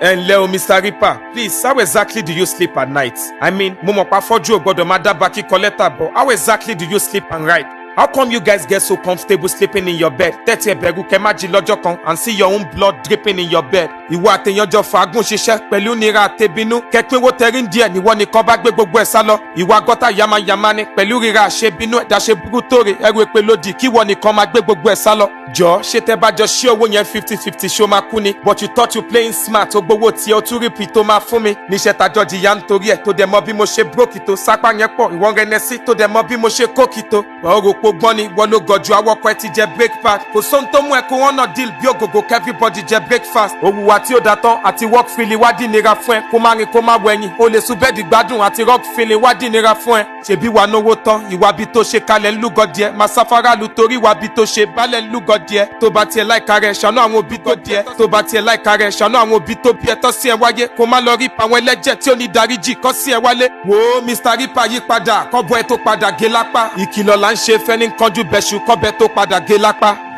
Leo, Mr. Ripper, please, how exactly do you sleep at night? I mean, mo mọ̀ pa fọ́jú ò gbọ́dọ̀ máa dábàá kíkọ lẹ́tà, but how exactly do you sleep and write? How come you guys get so comfortable sleeping in your bed? Tẹ́tí ẹ̀bẹ̀rù kẹ́ má jí lọ́jọ́ kan and see your own blood dripping in your bed. Ìwọ àtẹ̀yànjọ fàágùn ṣiṣẹ́ pẹ̀lú nira àtẹ̀bínú. Kẹ́pínwó tẹrí díẹ̀ níwọ nìkan bá gbé gbogbo ẹ̀ sá lọ. Ìwà gọ́tà yamayama ni pẹ̀lú ríra àṣebínú ẹ̀dá ṣe burú tóore ẹrù èpè lòdì kí ìwọ nìkan máa gbé gbogbo ẹ̀ sá lọ. Jọ̀ọ́ ṣé tẹ́ bá jọ ṣí owó yẹn 50-50 ṣó máa kú ni? But you thought you playing smart ó gbowó tí ó tún repeat tó máa fún mi. Níṣẹ́ tajọ́ jìyà nítorí ẹ̀ tó dẹ̀ mọ bí mo ṣe broke tó sápá yẹn pọ̀ ìwọ̀n rẹ̀ nẹ́sí tó dẹ̀ mọ bí mo ṣe kókì tó. Ọ̀rọ̀ pò gbọ́n ni wọ́n ló gọ̀jù awọ́kọ̀ ẹ ti jẹ break pad. Kò sóhun tó mú ẹ kó wọ́n náà deal bí ògògò everybody jẹ breakfast. Òwúwa tí ó da tán àti work feeling wá dì nira fún ẹ. Kó má rìn kó má wẹ̀yìn. O lè sùn bẹ́ẹ̀dì gbádùn àti rock feeling wá dì nira fún ẹ. Ṣèbí wa náwó tán ìwà bí tó ṣe kalẹ̀ ń lúgọ díẹ̀. Màá sáfárà lu torí ìwà bí tó ṣe balẹ̀ ń lúgọ díẹ̀. Tó bá tiẹ̀ láìka rẹ̀ ṣàánú àwọn òbí tó díẹ̀. Tó bá tiẹ̀ láìka rẹ̀ ṣàánú àwọn òbí tó bí ẹ tọ́ sí ẹ wáyé. Kó má lọ rí àwọn ẹlẹ́jẹ̀ tí ó ní dáríjì kọ́ sí ẹ wálé. Wo Mr. Ripper yí padà kọ́bọ̀ ẹ tó padà gé lápá. Ìkìlọ̀ là ń ṣe fẹ́ ní kánjú bẹ̀ṣù kọ́bẹ tó padà gé lápá.